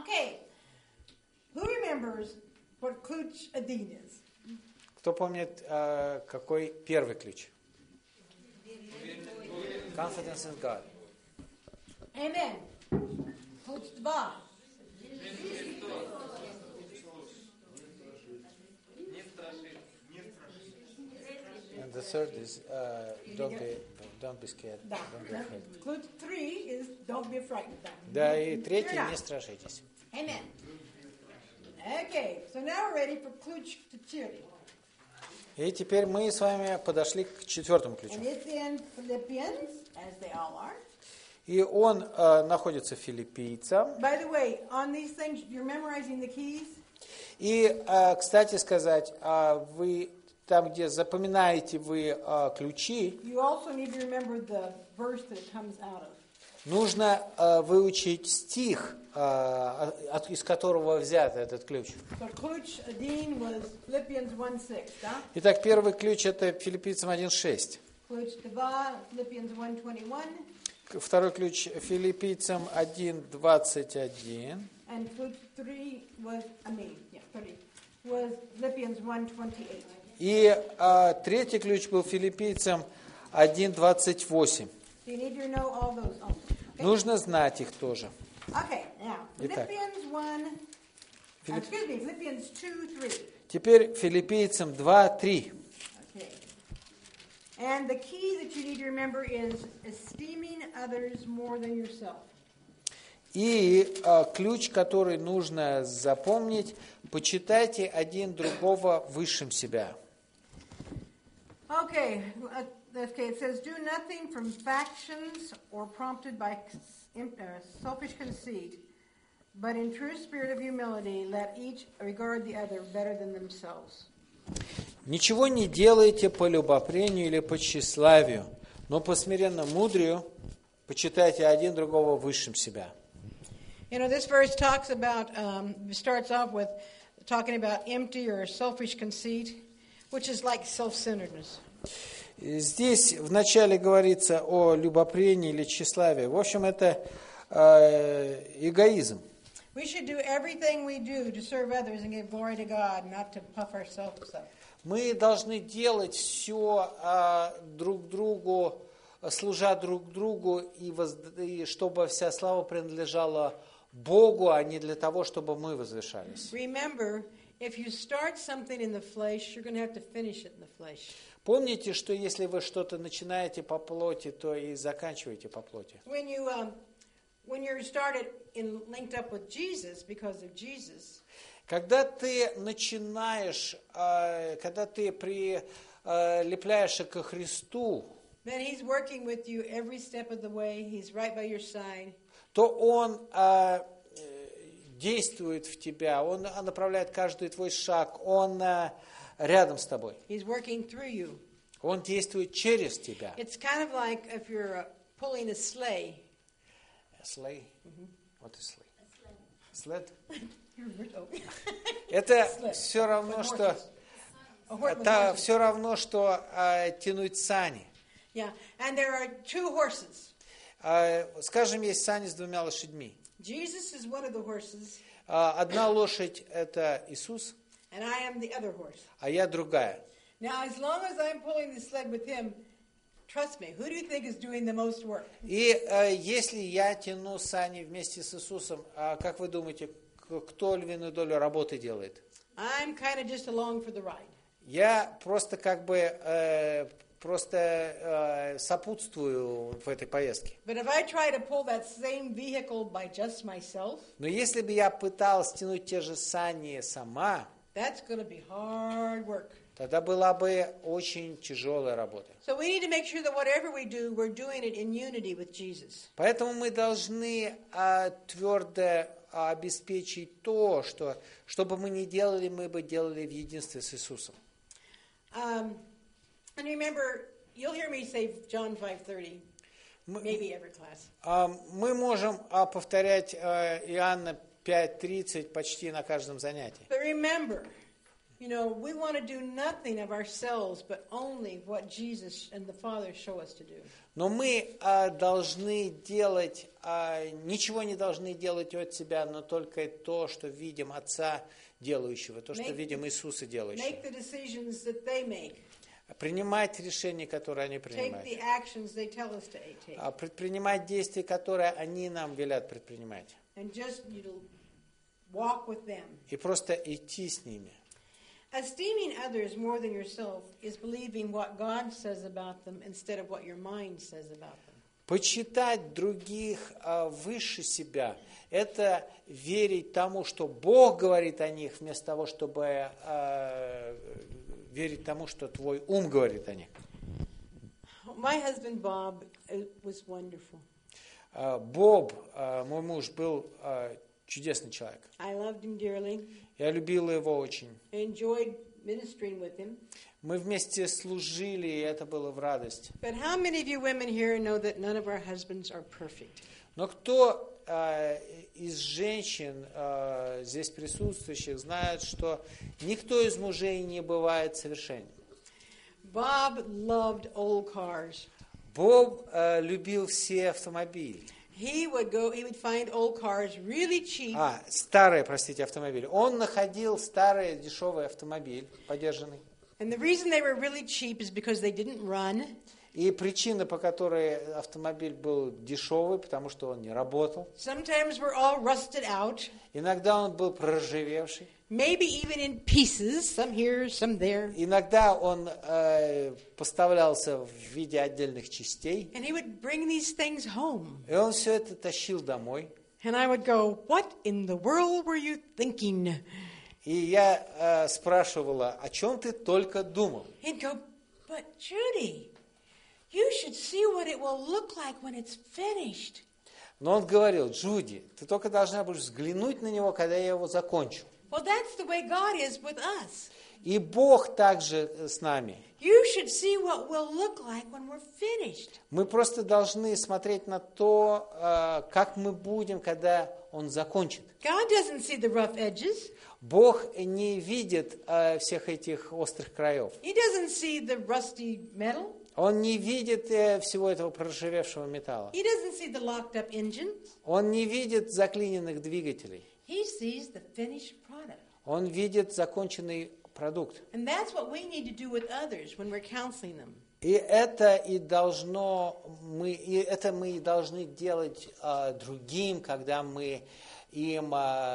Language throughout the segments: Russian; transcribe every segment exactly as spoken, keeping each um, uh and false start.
Okay. Who remembers what ключ один is? Кто помнит, э, какой первый ключ? Confidence in God. Amen. Ключ два. And the third is uh, don't be don't be scared. Да. Don't be afraid. Ключ three is don't be frightened. Да, и третий, не страшитесь. Amen. Okay, so now we're ready for ключ четыре. И теперь мы с вами подошли к четвертому ключу. And it's in Philippians, as they all are. И он э, находится в Филиппийцам. By the way, on these things, you're memorizing the keys. И, э, кстати сказать, э, вы там, где запоминаете вы э, ключи, You also need to remember the verse that it comes out of. нужно э, выучить стих, э, от, из которого взят этот ключ. So ключ один was Philippians one six, да? Итак, первый ключ это Филиппийцам один шесть. Ключ два Philippians one twenty-one. Второй ключ Филиппийцам один двадцать один. And ключ three was, I mean, yeah, three, was Philippians one twenty-eight. И э, третий ключ был Филиппийцам один двадцать восемь. So you need to know all those also. Okay? Нужно знать их тоже. Okay, now, Итак. Philippians one, Филипп- excuse me, Philippians two three. Теперь Филиппийцам два три. Okay. And the key that you need to remember is esteeming others more than yourself. И э, ключ, который нужно запомнить, почитайте один другого высшим себя. Okay, uh, okay, it says, do nothing from factions or prompted by uh, selfish conceit, but in true spirit of humility, let each regard the other better than themselves. Ничего не делайте по любопрению или по тщеславию, но по смиренному мудрию почитайте один другого высшим себя. You know, this verse talks about, um, starts off with talking about empty or selfish conceit, which is like self-centeredness. Здесь вначале говорится о любопрении или тщеславии. В общем, это э, эгоизм. We should do everything we do to serve others and give glory to God, not to puff ourselves up. Мы должны делать все э, друг другу, служа друг другу, и, воз... и чтобы вся слава принадлежала Богу, а не для того, чтобы мы возвышались. Remember, if you start something in the flesh, you're going to have to finish it in the flesh. Помните, что если вы что-то начинаете по плоти, то и заканчиваете по плоти. When you um, when you're started in linked up with Jesus because of Jesus, Когда ты начинаешь, э, когда ты прилепляешься ко Христу, then He's working with you every step of the way. He's right by your side. то Он э, действует в тебя, Он направляет каждый твой шаг, Он э, рядом с тобой. He's working through you. Он действует через тебя. It's kind of like if you're uh, pulling a sleigh. Sleigh? What is sleigh? Sled? Oh. Это все равно, что это все равно, что э, тянуть сани. Yeah, and there are two horses. Э, скажем, есть сани с двумя лошадьми. Jesus is one of the horses, Э, одна лошадь это Иисус, and I am the other horse. а я другая. Now, as long as I'm pulling the sled with Him, trust me, who do you think is doing the most work? И э, если я тяну сани вместе с Иисусом, а как вы думаете, к- кто львиную долю работы делает? I'm kind of just along for the ride. Я просто как бы э, просто э, сопутствую в этой поездке. But if I try to pull that same vehicle by just myself, Но если бы я пыталась тянуть те же сани сама, that's going to be hard work. тогда была бы очень тяжелая работа. So we need to make sure that whatever we do, we're doing it in unity with Jesus. Поэтому мы должны а, твердо а, обеспечить то, что, что бы мы ни делали, мы бы делали в единстве с Иисусом. Um, and remember, you'll hear me say John five thirty, maybe every class. А, мы можем а, повторять а, Иоанна пять тридцать почти на каждом занятии. But remember, You know, we want to do nothing of ourselves, but only what Jesus and the Father show us to do. Но мы а, должны делать, а, ничего не должны делать от себя, но только то, что видим Отца делающего, то, что Make- видим Иисуса Make делающего. the decisions that they make. Принимать решения, которые они Take принимают. the actions they tell us to take. А, Предпринимать действия, которые они нам велят предпринимать. And just, you know, walk with them. И просто идти с ними. Esteeming others more than yourself is believing what God says about them instead of what your mind says about them. Почитать других а, выше себя – это верить тому, что Бог говорит о них, вместо того, чтобы а, верить тому, что твой ум говорит о них. My husband Bob uh, was wonderful. А, Боб, а, мой муж, был а, чудесный человек. I loved him dearly. Я любила его очень. I enjoyed ministering with him. Мы вместе служили, и это было в радость. But how many of you women here know that none of our husbands are perfect? Но кто а, из женщин а, здесь присутствующих знает, что никто из мужей не бывает совершенным? Bob loved old cars. Боб а, любил все автомобили. He would go, he would find old cars really cheap. А, старые, простите, автомобили. Он находил старый дешевый автомобиль, подержанный. And the reason they were really cheap is because they didn't run. И причина, по которой автомобиль был дешевый, потому что он не работал. Sometimes we're all rusted out. Иногда он был проржавевший. Maybe even in pieces, some here, some there. Иногда он э, поставлялся в виде отдельных частей. And he would bring these things home. И он все это тащил домой. And I would go, what in the world were you thinking? И я э, спрашивала, о чем ты только думал? He'd go, but Judy, you should see what it will look like when it's finished. Но он говорил, Джуди, ты только должна будешь взглянуть на него, когда я его закончу. Well, that's the way God is with us. И Бог также с нами. You should see what we'll look like when we're finished. Мы просто должны смотреть на то, э, как мы будем, когда Он закончит. God doesn't see the rough edges. Бог не видит э, всех этих острых краев. He doesn't see the rusty metal. Он не видит э, всего этого проржавевшего металла. He doesn't see the locked up engine. Он не видит заклиненных двигателей. He sees the finished product. Он видит законченный продукт. And that's what we need to do with others when we're counseling them. И это и должно мы и это мы и должны делать э, другим, когда мы им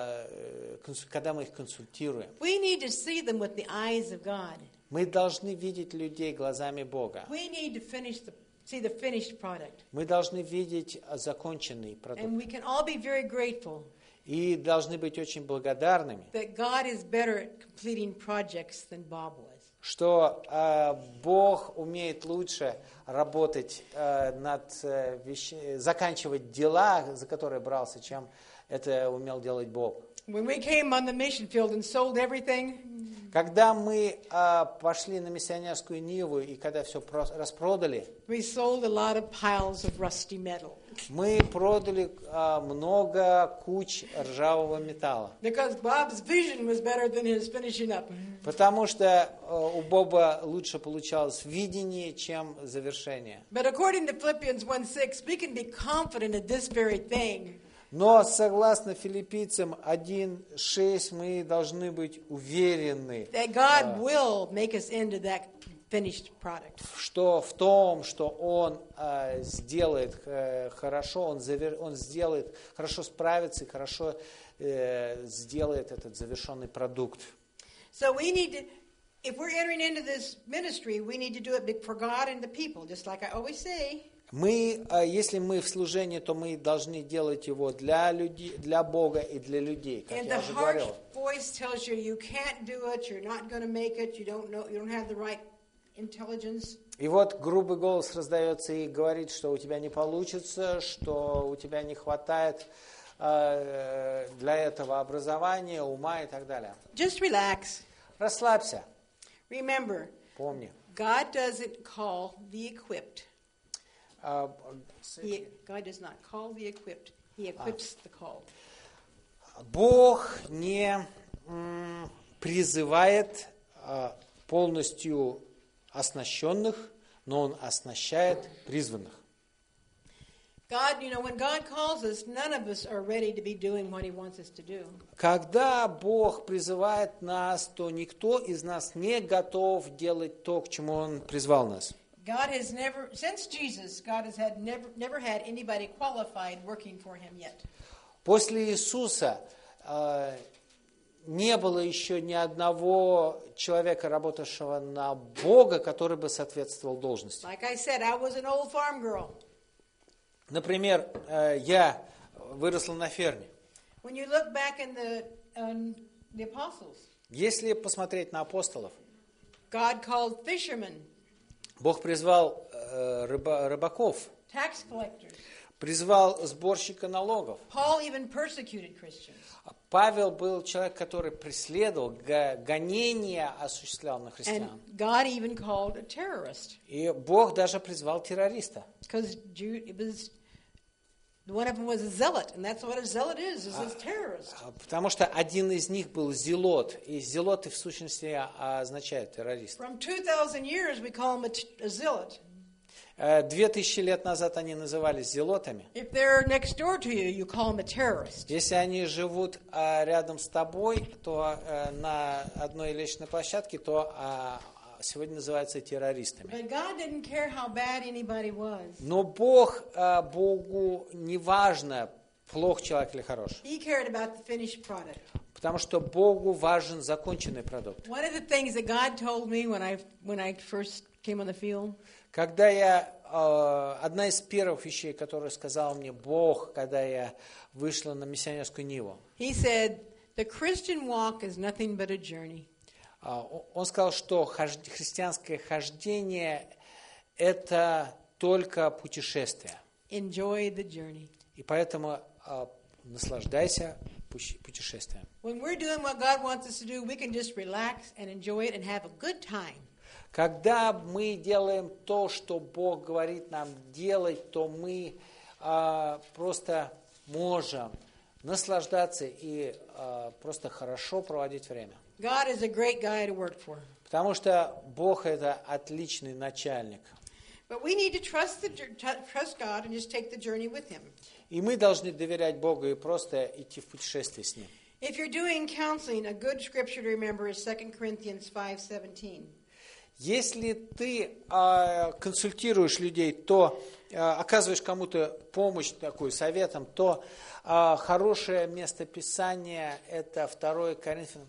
э, консу- когда мы их консультируем. We need to see them with the eyes of God. Мы должны видеть людей глазами Бога. We need to finish the see the finished product. Мы должны видеть э, законченный продукт. And we can all be very grateful И должны быть очень благодарными, that God is better at completing projects than Bob was. что э, Бог умеет лучше работать э, над э, вещ- заканчивать дела, за которые брался, чем это умел делать Бог. When we came on the mission field and sold everything, Когда мы э, пошли на миссионерскую ниву и когда все распродали, we sold a lot of piles of rusty metal. мы продали э, много куч ржавого металла. Because Bob's vision was better than his finishing up. Потому что э, у Боба лучше получалось видение, чем завершение. But according to Philippians one six, we can be confident of this very thing. Но согласно Филиппийцам один шесть мы должны быть уверены, That God will make us into that finished product. что в том, что Он э, сделает э, хорошо, он, завер, он сделает, хорошо справится и хорошо э, сделает этот завершенный продукт. So we need to, if we're entering into this ministry, we need to do it for God and the people, just like I always say. Мы, э, если мы в служении, то мы должны делать его для людей, для Бога и для людей, как And я the уже harsh говорил. voice tells you you can't do it, you're not going to make it, you don't know, you don't have the right intelligence. И вот грубый голос раздается и говорит, что у тебя не получится, что у тебя не хватает э, для этого образования, ума и так далее. Just relax. Расслабься, Remember, помни. God doesn't call the equipped. Э, He, God does not call the equipped. He equips the called. Бог не м, призывает а, полностью оснащенных, но Он оснащает призванных. God, you know, when God calls us, none of us are ready to be doing what He wants us to do. Когда Бог призывает нас, то никто из нас не готов делать то, к чему Он призвал нас. God has never, since Jesus, God has had never, never had anybody qualified working for Him yet. После Иисуса э, не было еще ни одного человека, работавшего на Бога, который бы соответствовал должности. Like I said, I was an old farm girl. Например, э, я выросла на ферме. When you look back in the, um, the apostles, Если посмотреть на апостолов, God called fishermen, Бог призвал э, рыба, рыбаков, tax collectors. призвал сборщика налогов. Paul even persecuted Christians. Павел был человек, который преследовал, гонения осуществлял на христиан. And God even called a terrorist. И Бог даже призвал террориста. Because it was, one of them was a zealot, and that's what a zealot is, is a terrorist. Потому что один из них был зелот, и зелоты в сущности означают террорист. From two thousand years we call him a, t- a zealot. Две тысячи лет назад они назывались зелотами. If they're next door to you, you call them a terrorist. Если они живут а, рядом с тобой, то а, на одной лестничной площадке, то а, сегодня называются террористами. But God didn't care how bad anybody was. Но Бог, а, Богу не важно, плох человек или хорош. He cared about the finished product. Потому что Богу важен законченный продукт. One of the things that God told me when I when I first came on the field, Когда я, э, одна из первых вещей, которую сказал мне Бог, когда я вышла на миссионерскую ниву, He said, the Christian walk is nothing but a journey. э, он сказал, что хож- христианское хождение – это только путешествие. Enjoy the journey. И поэтому э, наслаждайся пуще- путешествием. When we're doing what God wants us to do, we can just relax and enjoy it and have a good time. Когда мы делаем то, что Бог говорит нам делать, то мы э, просто можем наслаждаться и э, просто хорошо проводить время. God is a great guy to work for. Потому что Бог – это отличный начальник. But we need to trust, the, trust God and just take the journey with Him. И мы должны доверять Богу и просто идти в путешествие с Ним. If you're doing counseling, a good scripture to remember is Second Corinthians five seventeen. Если ты э, консультируешь людей, то э, оказываешь кому-то помощь, такую советом, то э, хорошее место Писания – это второе Коринфянам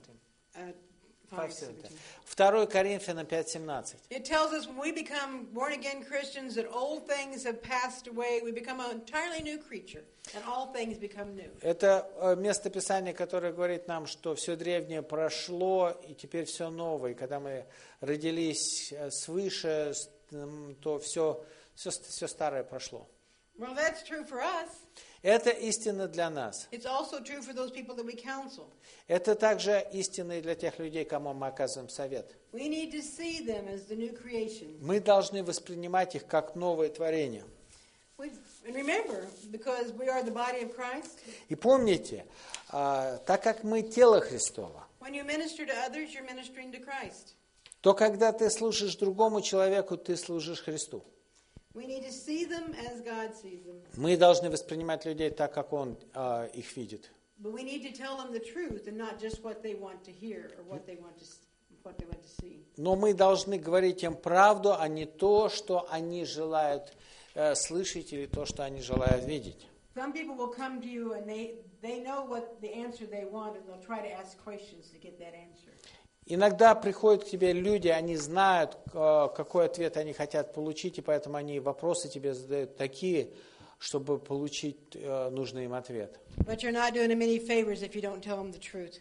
второе Коринфянам пять семнадцать. It tells us when we become born-again Christians that old things have passed away, we become an entirely new creature, and all things become new. Это место Писания, которое говорит нам, что все древнее прошло, и теперь все новое. И когда мы родились свыше, то все, все, все старое прошло. Well, that's true for us. Это истина для нас. It's also true for those people that we counsel. Это также истина и для тех людей, кому мы оказываем совет. We need to see them as the new creation. Мы должны воспринимать их как новое творение. We, and remember, because we are the body of Christ, И помните, а, так как мы тело Христово, when you minister to others, you're ministering to Christ. то когда ты служишь другому человеку, ты служишь Христу. We need to see them as God sees them. Мы должны воспринимать людей так, как Он а, их видит. But we need to tell them the truth and not just what they want to hear or what they want to what they want to see. Но мы должны говорить им правду, а не то, что они желают э, слышать или то, что они желают видеть. Some people will come to you and they, they know what the answer they want and they'll try to ask questions to get that answer. Иногда приходят к тебе люди, они знают, э, какой ответ они хотят получить, и поэтому они вопросы тебе задают такие, чтобы получить э, нужный им ответ. But you're not doing them any favors if you don't tell them the truth.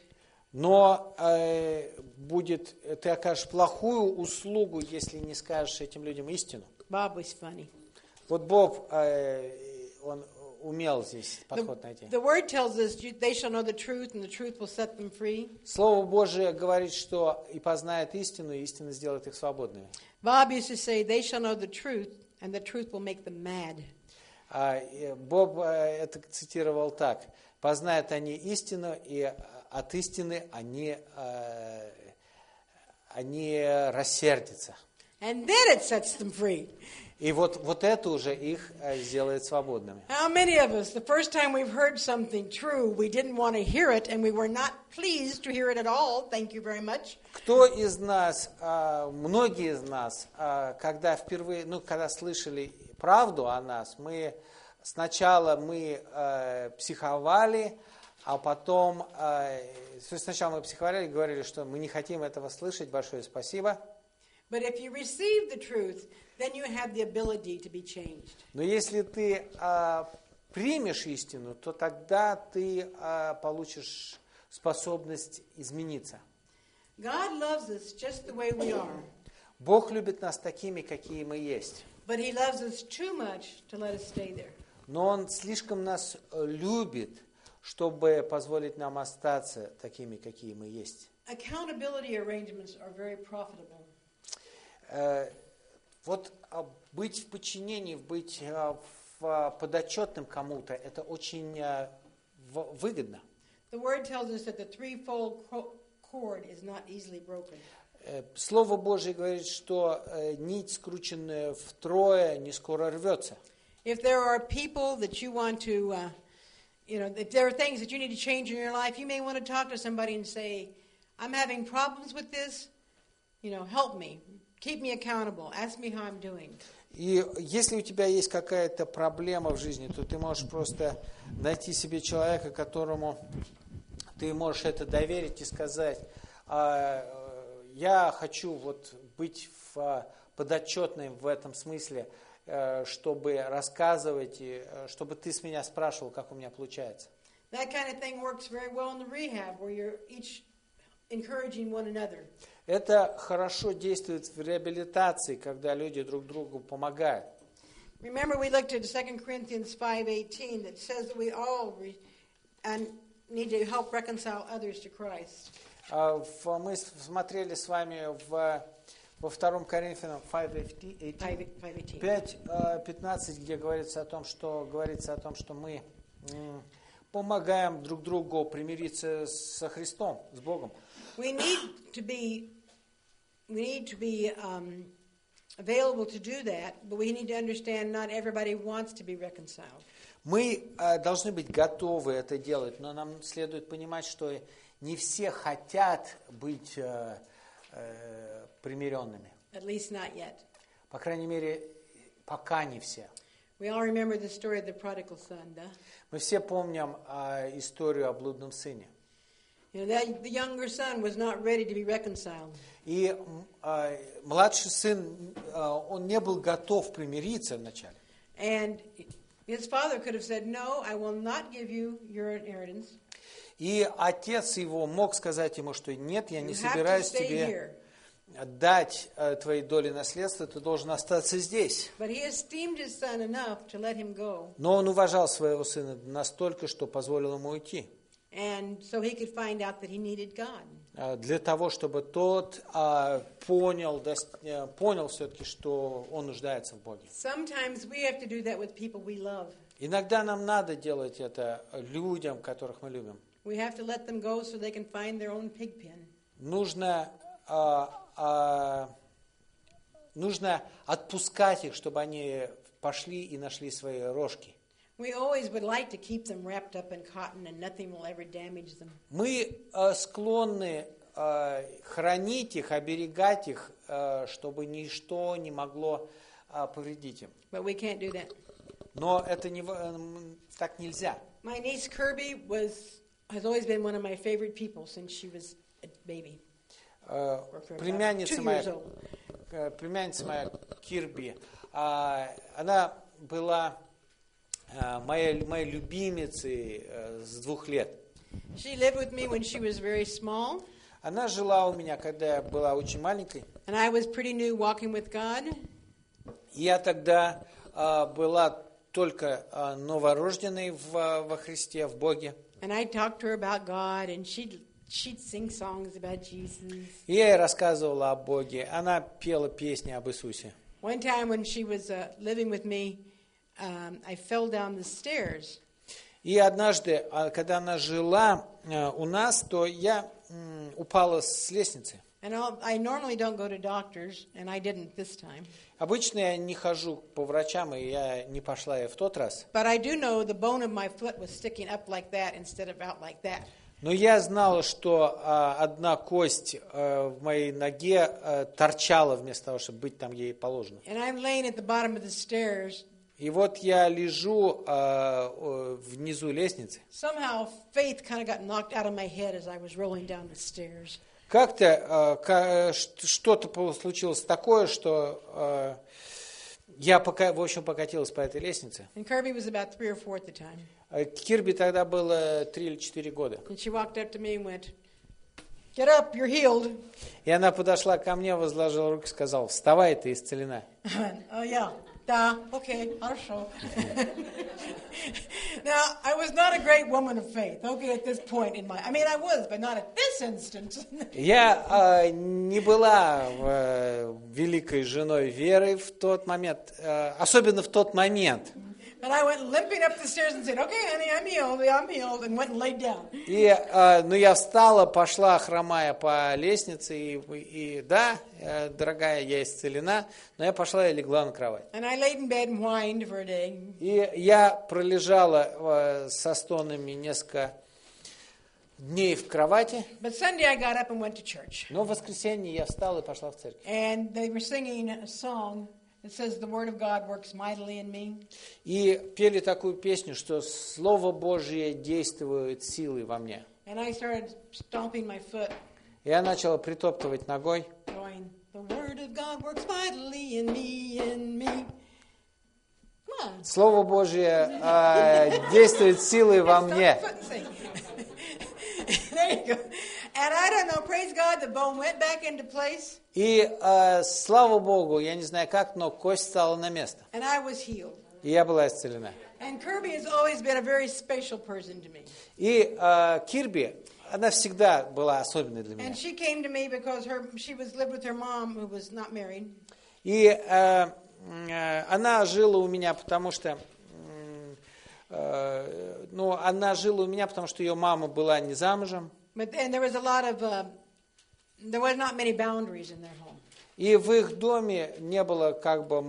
Но э, будет, ты окажешь плохую услугу, если не скажешь этим людям истину. Bob was funny. Вот Боб, э, он умел здесь подход найти. The word tells us they shall know the truth and the truth will set them free. Слово Божие говорит, что и познает истину, и истина сделает их свободными. Bob used to say they shall know the truth and the truth will make them mad. А, Боб э, это цитировал так: познают они истину, и от истины они, э, они рассердятся. And then it sets them free. И вот, вот это уже их э, сделает свободными. How many of us, the first time we've heard something true, we didn't want to hear it, and we were not pleased to hear it at all. Thank you very much. Кто из нас, э, многие из нас, э, когда впервые, ну, когда слышали правду о нас, мы сначала мы э, психовали, а потом, э, сначала мы психовали и говорили, что мы не хотим этого слышать, большое спасибо. But if you receive the truth, then you have the ability to be changed. Но если ты э, примешь истину, то тогда ты э, получишь способность измениться. God loves us just the way we are, Бог любит нас такими, какие мы есть. but He loves us too much to let us stay there. Но Он слишком нас любит, чтобы позволить нам остаться такими, какие мы есть. Accountability arrangements are very profitable. Э, Вот а, быть в подчинении, быть а, в, а, подотчетным кому-то, это очень а, в, выгодно. The word tells us that the threefold co- cord is not easily broken. Э, Слово Божье говорит, что э, нить, скрученная втрое, не скоро рвется. If there are people that you want to, uh, you know, if there are things that you need to change in your life, you may want to talk to somebody and say, I'm having problems with this, you know, help me. Keep me accountable. Ask me how I'm doing. И если у тебя есть какая-то проблема в жизни, то ты можешь просто найти себе человека, которому ты можешь это доверить и сказать, «А, я хочу вот быть в, подотчетным в этом смысле, чтобы рассказывать, и чтобы ты с меня спрашивал, как у меня получается». That kind of thing works very well in the rehab, where you're each encouraging one another. Это хорошо действует в реабилитации, когда люди друг другу помогают. Remember, we looked at Second Corinthians five eighteen that says that we all re- and need to help reconcile others to Christ. А, в- Мы с- смотрели с вами в, во втором Коринфянам пять eighteen, пять пятнадцать, где говорится о том, что говорится о том, что мы м, помогаем друг другу примириться со Христом, с Богом. We need to be we need to be um, available to do that, but we need to understand not everybody wants to be reconciled. Мы э, должны быть готовы это делать, но нам следует понимать, что не все хотят быть э, э, примиренными. At least not yet. По крайней мере, пока не все. We all remember the story of the prodigal son, да? Мы все помним э, историю о блудном сыне. You know, that, the younger son was not ready to be reconciled. И э, младший сын, э, он не был готов примириться вначале. And his father could have said, no, I will not give you your inheritance. И отец его мог сказать ему, что нет, я не You have to собираюсь stay тебе here. дать э, твоей доли наследства, ты должен остаться здесь. But he esteemed his son enough to let him go. Но он уважал своего сына настолько, что позволил ему уйти. And so he could find out that he needed God. Э, Для того, чтобы тот э, понял, дос- э, понял все-таки, что он нуждается в Боге. Sometimes we have to do that with people we love. Иногда нам надо делать это людям, которых мы любим. We have to let them go so they can find their own pig pen. Нужно, а, а, нужно отпускать их, чтобы они пошли и нашли свои рожки. We always would like to keep them wrapped up in cotton and nothing will ever damage them. Мы а, склонны а, хранить их, оберегать их, а, чтобы ничто не могло а, повредить им. But we can't do that. Но это не, в- м, так нельзя. My niece Kirby was has always been one of my favorite people since she was a baby. А, Or for about Племянница two моя, years old. э, племянница моя Кирби, а, она была а, моей, моей любимицей э, с двух лет. She lived with me when she was very small, Она жила у меня, когда я была очень маленькой. and I was pretty new walking with God. Я тогда а, была только а, новорожденной в, во Христе, в Боге. And I talked to her about God, and she'd she'd sing songs about Jesus. И я ей рассказывала о Боге. Она пела песни об Иисусе. One time when she was uh, living with me, um, I fell down the stairs. И однажды, а, когда она жила а, у нас, то я м, упала с лестницы. And And I'll, I normally don't go to doctors, and I didn't this time. Обычно я не хожу по врачам, и я не пошла и в тот раз. But I do know the bone of my foot was sticking up like that instead of out like that. Но я знала, что а, одна кость а, в моей ноге а, торчала вместо того, чтобы быть там, где ей положено. And I'm laying at the bottom of the stairs. И вот я лежу а, о, внизу лестницы. Somehow faith kind of got knocked out of my head as I was rolling down the stairs. Как-то а, ка, что-то случилось такое, что а, я, пока, в общем, покатилась по этой лестнице. And Kirby was about three or four at the time. Кирби тогда было три или четыре года. And she walked up to me and went, "Get up, you're healed." И она подошла ко мне, возложила руки и сказала: вставай, ты исцелена. I went, "Oh yeah, da, okay, хорошо." Now, I was not a great woman of faith, okay, at this point in my, I mean, I was, but not at this instance. Я э, не была э, великой женой веры в тот момент, э, особенно в тот момент. And I went limping up the stairs and said, "Okay, honey, I'm healed, I'm healed," and went and laid down. И, э, ну, я встала, пошла, хромая по лестнице, и, и да, э, дорогая, я исцелена, но я пошла и легла на кровать. And I laid in bed and whined for a day. И я пролежала э, со стонами несколько дней в кровати, But Sunday I got up and went to church. но в воскресенье я встала и пошла в церковь. And they were singing a song that says, "The word of God works mightily in me." И пели такую песню, что Слово Божье действует силой во мне. And I started stomping my foot, Я начала притоптывать ногой. going, "The word of God works mightily in me, in me." Come on. Слово Божье э, действует силой во мне. Stomp your foot and sing. There you go. And I don't know, praise God, the bone went back into place. И э, слава Богу, я не знаю как, но кость стала на место. And I was healed. И я была исцелена. And Kirby has always been a very special person to me. И э, Кирби, она всегда была особенной для меня. And she came to me because her she was lived with her mom who was not married. И э, э, она жила у меня, потому что э, ну, она жила у меня, потому что ее мама была не замужем. But and there was a lot of uh, there was not many boundaries in their home. И в их доме не было как бы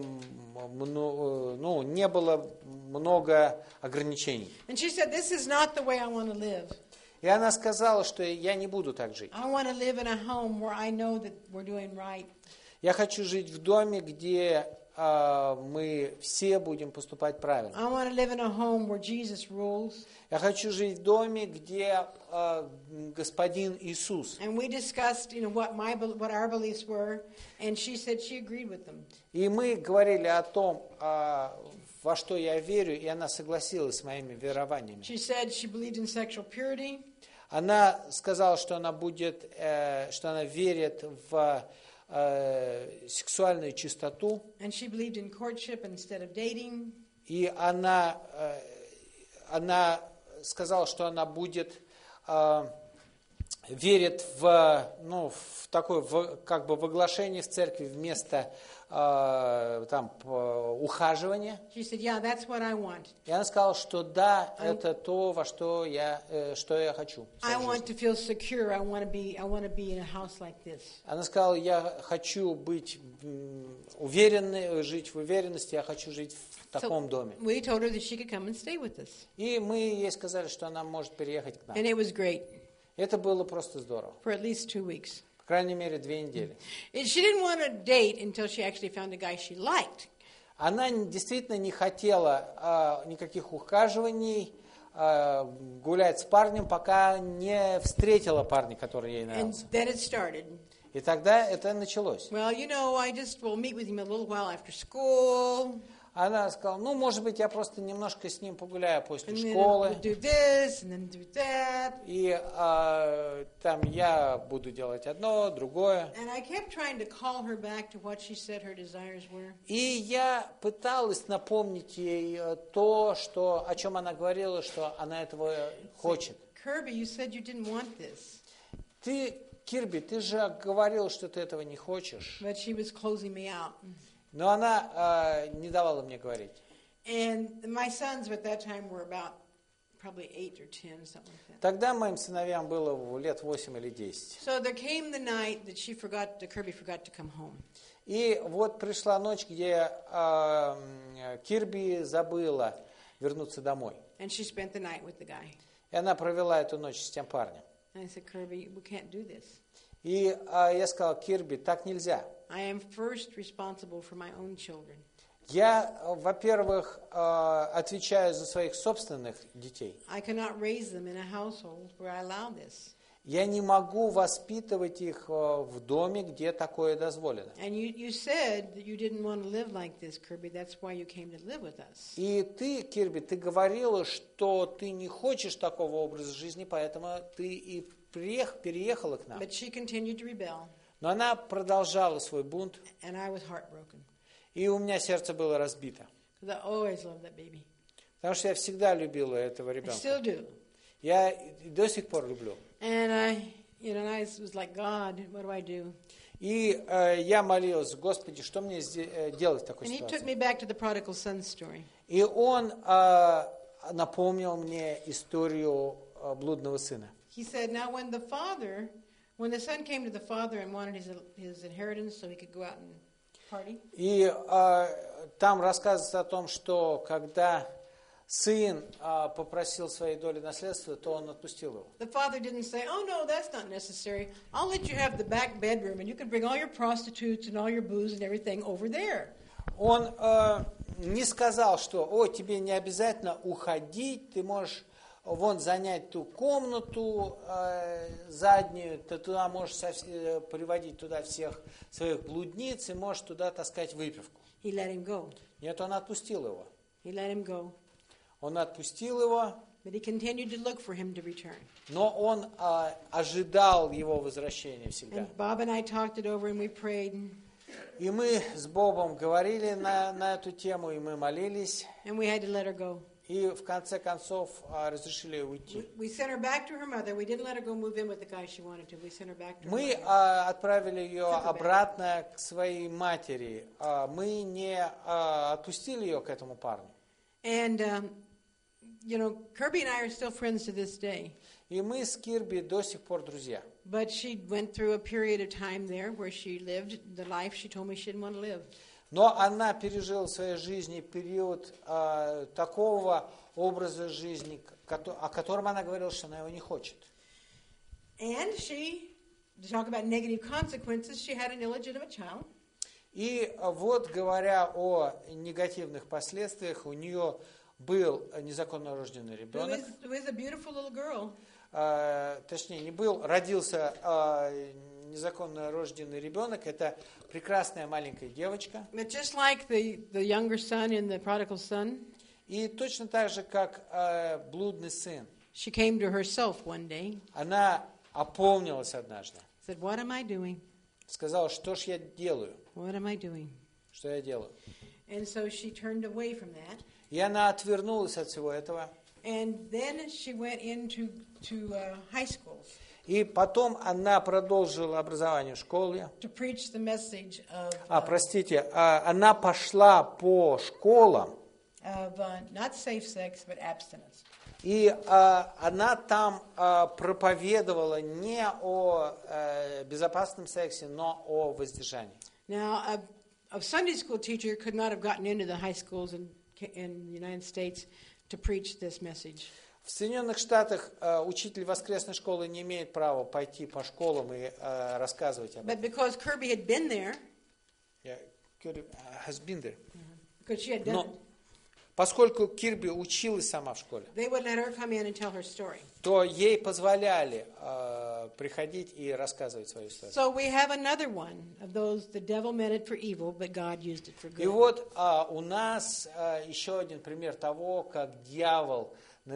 ну, не было много ограничений. And she said, "This is not the way I want to live. И она сказала, что я не буду так жить. I want to live in a home where I know that we're doing right." Я хочу жить в доме, где а, мы все будем поступать правильно. I want to live in a home where Jesus rules. Я хочу жить в доме, где а, Господин Иисус. And we discussed, you know, what my what our beliefs were, and she said she agreed with them. И мы говорили о том, а, во что я верю, и она согласилась с моими верованиями. She said she believed in sexual purity. Она сказала, что она будет, э, что она верит в э, сексуальную чистоту. And she believed in courtship instead of dating. И она, э, она сказала, что она будет э, верит в, ну, в такое в, как бы воглашение в церкви вместо э, там, ухаживания. She said, "Yeah, that's what I want. И она сказала, что да, это то, во что я, э, что я хочу. в I своей want жизни. to feel secure. I want to be I want to be in a house like this." Она сказала, я хочу быть уверенной, жить в уверенности, я хочу жить в таком доме. We told her that she could come and stay with us. И мы ей сказали, что она может переехать к нам. And it was great Это было просто здорово. for at least two weeks. По крайней мере, две недели. And she didn't want to date until she actually found a guy she liked. Она действительно не хотела а, никаких ухаживаний, а, гулять с парнем, пока не встретила парня, который ей And нравился. then it started. И тогда это началось. Well, you know, I just will meet with him a little while after school. Она сказала, ну, может быть, я просто немножко с ним погуляю после And then школы. we'll do this, and then do that. И а, там я буду делать одно, другое. And I kept trying to call her back to what she said her desires were. И я пыталась напомнить ей то, что, о чем она говорила, что она этого хочет. Kirby, you said you didn't want this. Ты, Кирби, ты же говорил, что ты этого не хочешь. But she was closing me out. Но она а, не давала мне говорить. And my sons at that time were about probably eight or ten, something like that. Тогда моим сыновьям было лет восемь или десять. So there came the night that she forgot, that Kirby forgot to come home. И вот пришла ночь, где э, Кирби забыла вернуться домой. And she spent the night with the guy. И она провела эту ночь с тем парнем. And I said, Kirby, we can't do this. И э, я сказал: Кирби, так нельзя. I am first responsible for my own children. Я, во-первых, э, отвечаю за своих собственных детей. I cannot raise them in a household where I allow this. Я не могу воспитывать их э, в доме, где такое дозволено. And you, you said that you didn't want to live like this, Kirby. That's why you came to live with us. И ты, Кирби, ты говорила, что ты не хочешь такого образа жизни, поэтому ты и приех, переехала к нам. But she continued to rebel, Но она продолжала свой бунт, and I was heartbroken. и у меня сердце было разбито. Because I always loved that baby. Потому что я всегда любила этого I ребенка. still do. Я и до сих пор люблю. And I, you know, and I was like, God, what do I do? И э, я молилась: Господи, что мне сде- э, делать в такой And he took ситуации? me back to the prodigal son story. И он э, напомнил мне историю э, блудного сына. He said, now when the father, when the son came to the father and wanted his, his inheritance so he could go out and party, И э, там рассказывается о том, что когда сын э, попросил своей доли наследства, то он отпустил его. the father didn't say, oh no, that's not necessary. I'll let you have the back bedroom and you can bring all your prostitutes and all your booze and everything over there. Он э, не сказал, что: о, тебе не обязательно уходить, ты можешь вон занять ту комнату э, заднюю, ты туда можешь совс- приводить туда всех своих блудниц и можешь туда таскать выпивку. He let him go. Нет, он отпустил его. He let him go. Он отпустил его, But he continued to look for him to return. но он э, ожидал его возвращения всегда. And Bob and I talked it over and we prayed. И мы с Бобом говорили на, на эту тему, и мы молились, And we had to let her go. и в конце концов э, разрешили ей We, уйти. we sent her back to her mother. We didn't let her go move in with the guy she wanted to. We sent her back to her Мы mother. э, отправили ее обратно к своей матери. Э, мы не э, отпустили ее к этому парню. And, um, you know, Kirby and I are still friends to this day. И мы с Кирби до сих пор друзья. But she went through a period of time there where she lived the life she told me she didn't want to live. Но она пережила в своей жизни период э, такого образа жизни, кото- о котором она говорила, что она его не хочет. And she, to talk about negative consequences, she had an illegitimate child. И э, вот, говоря о негативных последствиях, у нее был незаконно рожденный Who ребенок. is, who is a beautiful little girl. Э, точнее, не был, родился э, незаконно рожденный ребенок. Это прекрасная маленькая девочка. But just like the, the younger son in the prodigal son, И точно так же, как э, блудный сын, she came to herself one day, она опомнилась однажды. said, what am I doing? Сказала: что ж я делаю? What am I doing? Что я делаю? And so she turned away from that. И она отвернулась от всего этого. And then she went into to uh, high school И потом она продолжила образование в школе. to preach the message of, А, uh, простите, а, она пошла по школам, of uh, not safe sex, but abstinence. и а, она там а, проповедовала не о э, безопасном сексе, но о воздержании. Now, a, a Sunday school teacher could not have gotten into the high schools in, in the United States to preach this message. В Соединенных Штатах э, учитель воскресной школы не имеет права пойти по школам и э, рассказывать об этом. But because Kirby had been there, Я- Кирби, uh, has been there. because she had done Но it, поскольку Кирби училась сама в школе, they would let her come in and tell her story. то ей позволяли э, приходить и рассказывать свою историю. So we have another one of those, the devil meant it for evil, but God used it for И good. вот а, у нас а, еще один пример того, как дьявол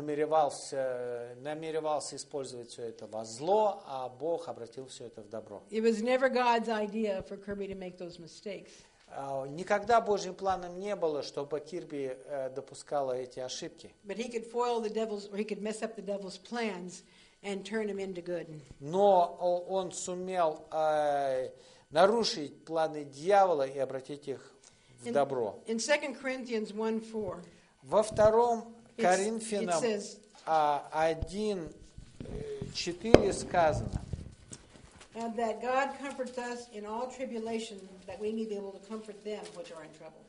намеревался, намеревался использовать все это во зло, а Бог обратил все это в добро. It was never God's idea for Kirby to make those mistakes. А, никогда Божьим планом не было, чтобы Кирби э, допускала эти ошибки. But he could foil the devil's, or he could mess up the devil's plans and turn them into good. Но о- он сумел э, нарушить планы дьявола и обратить их в In, добро. in Second Corinthians one four, Во втором it Коринфянам says, один четыре сказано: And that God comforts us in all tribulation, that we may be able to comfort them which are in trouble.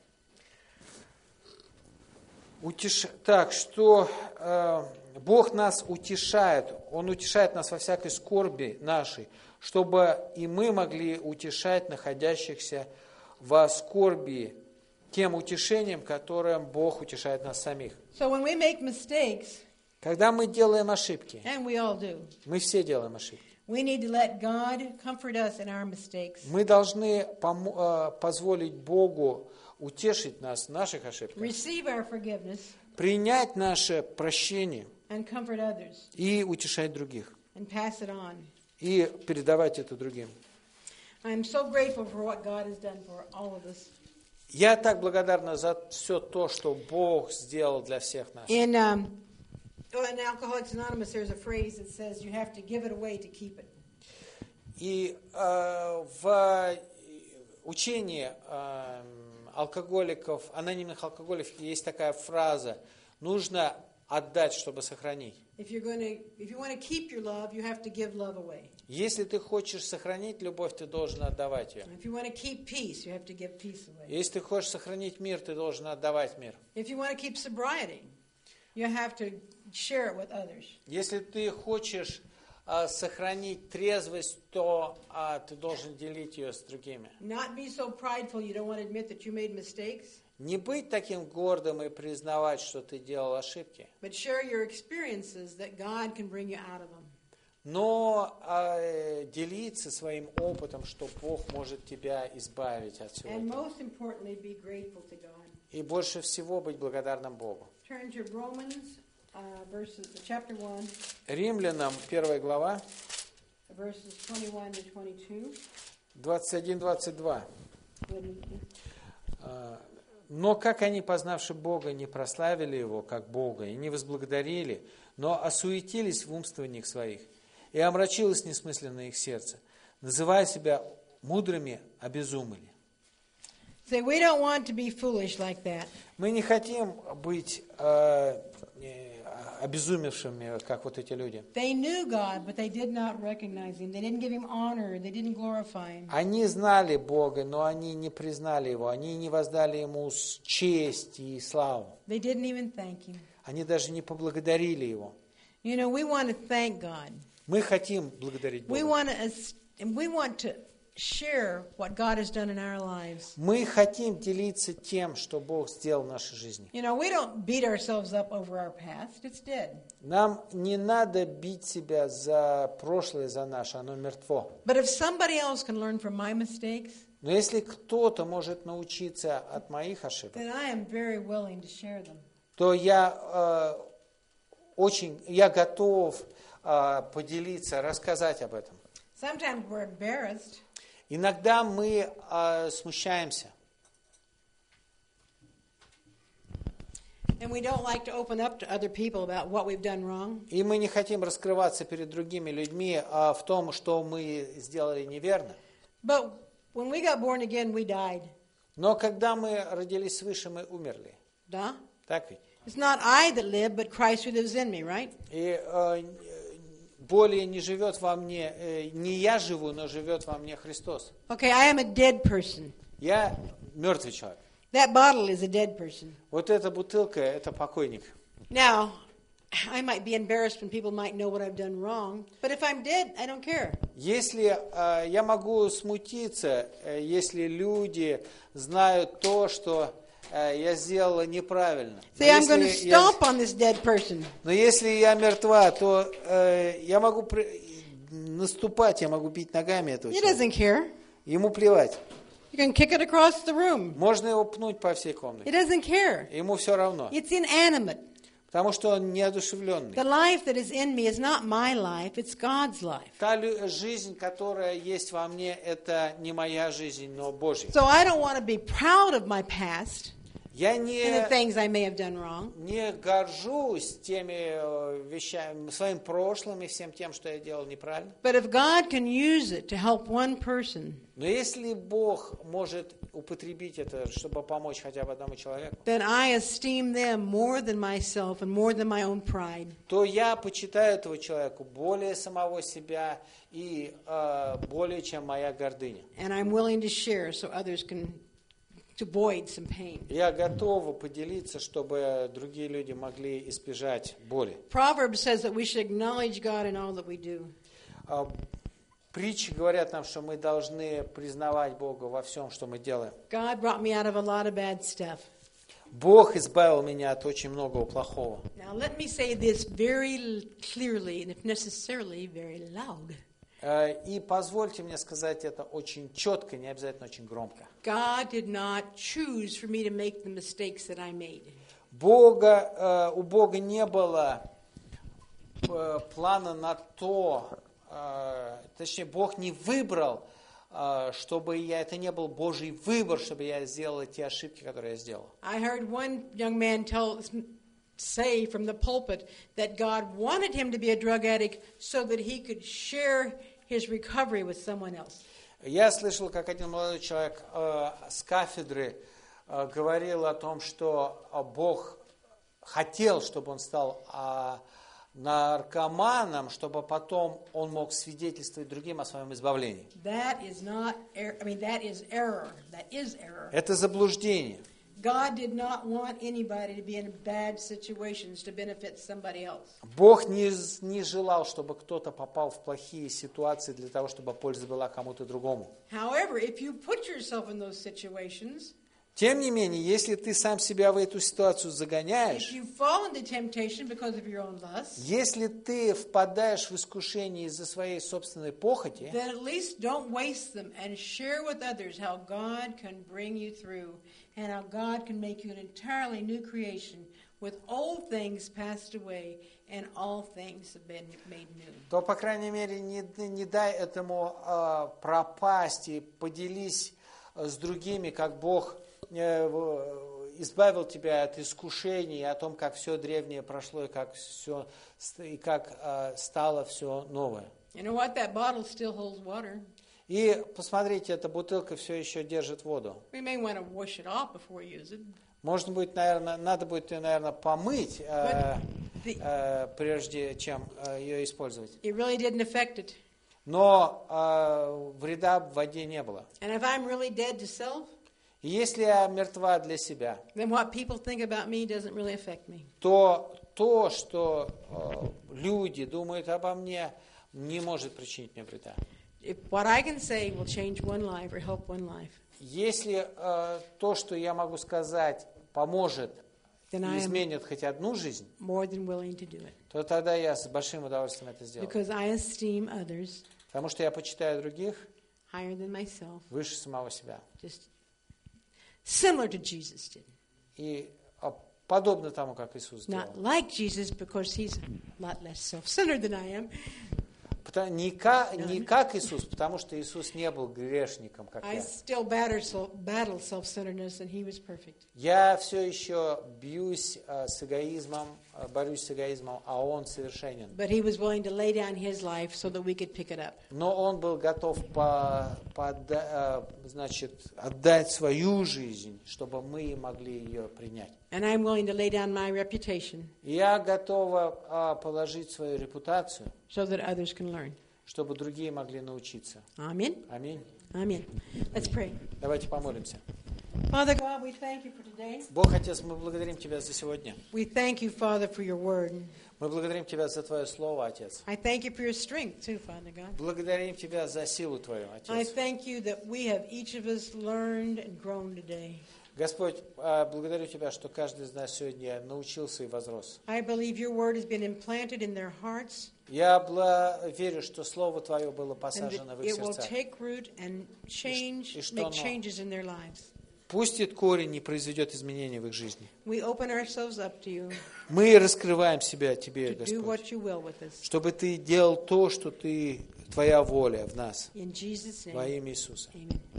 Утеш... Так, что э, Бог нас утешает, Он утешает нас во всякой скорби нашей, чтобы и мы могли утешать находящихся во скорби тем утешением, которым Бог утешает нас самих. So when we make mistakes, Когда мы делаем ошибки, and we all do, мы все делаем ошибки, we need to let God comfort us in our mistakes. мы должны помо- э, позволить Богу утешить нас в наших ошибках, Receive our forgiveness принять наше прощение and comfort others и утешать других, and pass it on. и передавать это другим. I'm so grateful for what God has done for all of us. Я так благодарна за все то, что Бог сделал для всех нас. In, um, well, in Alcoholics Anonymous, there's a phrase that says you have to give it away to keep it. И э, в учении э, алкоголиков, анонимных алкоголиков есть такая фраза: нужно отдать, чтобы сохранить. If you're going to, if you want to keep your love, you have to give love away. Если ты хочешь сохранить любовь, ты должен отдавать ее. If you want to keep peace, you have to give peace away. Если ты хочешь сохранить мир, ты должен отдавать мир. If you want to keep sobriety, you have to share it with others. Если ты хочешь а, сохранить трезвость, то а, ты должен делить ее с другими. Not be so prideful you don't want to admit that you made mistakes, Не быть таким гордым и признавать, что ты делал ошибки, but share your experiences that God can bring you out of them. но а, делиться своим опытом, что Бог может тебя избавить от всего And этого. most importantly, be grateful to God. И больше всего быть благодарным Богу. Turn to Romans, uh, verses, chapter one, Римлянам первая глава, verses twenty-one to twenty-two. двадцать один двадцать два. Но как они, познавши Бога, не прославили Его как Бога и не возблагодарили, но осуетились в умствованиях своих, и омрачилось несмысленно их сердце, называя себя мудрыми, обезумели. Say, we don't want to be foolish like that. Мы не хотим быть э, э, обезумевшими, как вот эти люди. They knew God, but they did not recognize Him. They didn't give Him honor. They didn't glorify Him. Они знали Бога, но они не признали Его, они не воздали Ему честь и славу. They didn't even thank Him. Они даже не поблагодарили Его. You know, we want to thank God. Мы хотим благодарить We Бога. want to, and we want to share what God has done in our lives. Мы хотим делиться тем, что Бог сделал в нашей жизни. You know, we don't beat ourselves up over our past. It's dead. Нам не надо бить себя за прошлое, за наше, оно мертво. But if somebody else can learn from my mistakes, Но если кто-то может научиться от моих ошибок, then I am very willing to share them. то я э, очень, я готов э, поделиться, рассказать об этом. Sometimes we're embarrassed. Иногда мы э, смущаемся. And we don't like to open up to other people about what we've done wrong. И мы не хотим раскрываться перед другими людьми э, в том, что мы сделали неверно. But when we got born again, we died. Но когда мы родились свыше, мы умерли. Да? Так ведь? It's not I that live, but Christ who lives in me, right? И э, более не живет во мне, э, не я живу, но живет во мне Христос. Okay, I am a dead person. Я мертвый человек. That bottle is a dead person. Вот эта бутылка – это покойник. Now, I might be embarrassed when people might know what I've done wrong, but if I'm dead, I don't care. Если э, я могу смутиться, э, если люди знают то, что э, я сделала неправильно. Но See, I'm going to если я, stomp on this dead person. но если я мертва, то э, я могу при- наступать, я могу бить ногами этого He человека. doesn't care. Ему плевать. You can kick it across the room. Можно его пнуть по всей He комнате. doesn't care. Ему все равно. It's inanimate. Потому что он неодушевленный. The life that is in me is not my life, it's God's life. Та лю- жизнь, которая есть во мне, это не моя жизнь, но Божья. So I don't want to be proud of my past. Я in the не, things I may have done wrong. не горжусь теми э, вещами, своим прошлым и всем тем, что я делал неправильно. But if God can use it to help one person, Но если Бог может употребить это, чтобы помочь хотя бы одному человеку, then I esteem them more than myself and more than my own pride. то я почитаю этого человека более самого себя и э, более, чем моя гордыня. And I'm willing to share so others can to avoid some pain. Я готова поделиться, чтобы другие люди могли избежать боли. Proverbs says that we should acknowledge God in all that we do. А, Притчи говорят нам, что мы должны признавать Бога во всем, что мы делаем. God brought me out of a lot of bad stuff. Бог избавил меня от очень многого плохого. Now let me say this very clearly and if necessarily very loud. И позвольте мне сказать это очень четко, не обязательно очень громко. God did not choose for me to make the mistakes that I made. Бога, у Бога не было плана на то, точнее, Бог не выбрал, чтобы я, это не был Божий выбор, чтобы я сделал те ошибки, которые я сделал. I heard one young man tell, say from the pulpit that God wanted him to be a drug addict so that he could share his recovery with someone else. Я слышал, как один молодой человек э, с кафедры э, говорил о том, что э, Бог хотел, чтобы он стал э, наркоманом, чтобы потом он мог свидетельствовать другим о своем избавлении. That is not, er- I mean, that is error. That is error. Это заблуждение. God did not want anybody to be in bad situations to benefit somebody else. Бог не, не желал, чтобы кто-то попал в плохие ситуации для того, чтобы польза была кому-то другому. However, if you put yourself in those situations, Тем не менее, если ты сам себя в эту ситуацию if загоняешь, you fall into temptation because of your own lust, если ты впадаешь в искушение из-за своей собственной похоти, then at least don't waste them and share with others how God can bring you through and how God can make you an entirely new creation with old things passed away and all things have been made new. то, по крайней мере, не, не дай этому э, пропасть и поделись с другими, как Бог э, избавил тебя от искушений, о том, как все древнее прошло и как, все, и как э, стало все новое. You know what? That bottle still holds water. И посмотрите, эта бутылка все еще держит воду. We may want to wash it off before we use it. Можно будет, наверное, надо будет ее, наверное, помыть, э, the- э, прежде чем э, ее использовать. It really didn't affect it. Но э, вреда в воде не было. And if I'm really dead to self, И если я мертва для себя, then what people think about me doesn't really affect me. то то, что э, люди думают обо мне, не может причинить мне вреда. If what I can say will change one life or help one life, Если э, то, что я могу сказать, поможет, then I am изменит хоть одну жизнь, more than willing to do it. то тогда я с большим удовольствием это сделаю. Because I esteem others Потому что я почитаю других higher than myself, выше самого себя. just similar to Jesus did. И а, подобно тому, как Иисус Not сделал. like Jesus because he's a lot less self-centered than I am. Потому- Не как, не как Иисус, потому что Иисус не был грешником, как I я. still battle, self, battle self-centeredness and he was perfect. Я все еще бьюсь э, с эгоизмом, э, борюсь с эгоизмом, а Он совершенен. But he was willing to lay down his life so that we could pick it up. Но Он был готов по, пода- э, значит, отдать свою жизнь, чтобы мы могли ее принять. And I'm willing to lay down my reputation И я готова э, положить свою репутацию, so that others can learn. чтобы другие могли научиться. Amen. Аминь. Amen. Let's pray. Давайте помолимся. Father God, we thank you for today. Бог, Отец, мы благодарим Тебя за сегодня. We thank you, Father, for your word. Мы благодарим Тебя за Твое Слово, Отец. I thank you for your strength too, Father God. Благодарим Тебя за силу Твою, I Отец. thank you that we have each of us learned and grown today. Господь, а, благодарю Тебя, что каждый из нас сегодня научился и возрос. I believe your word has been implanted in their hearts Я бла- верю, что Слово Твое было and посажено that в их it will сердцах. take root and change, и что make оно- changes in their lives. Пустит корень и произведет изменения в их жизни. We open ourselves up to you Мы раскрываем себя Тебе, to do Господь, what you will with us. чтобы Ты делал то, что Ты, Твоя воля в нас. In Jesus' Во name, имя Иисуса. amen.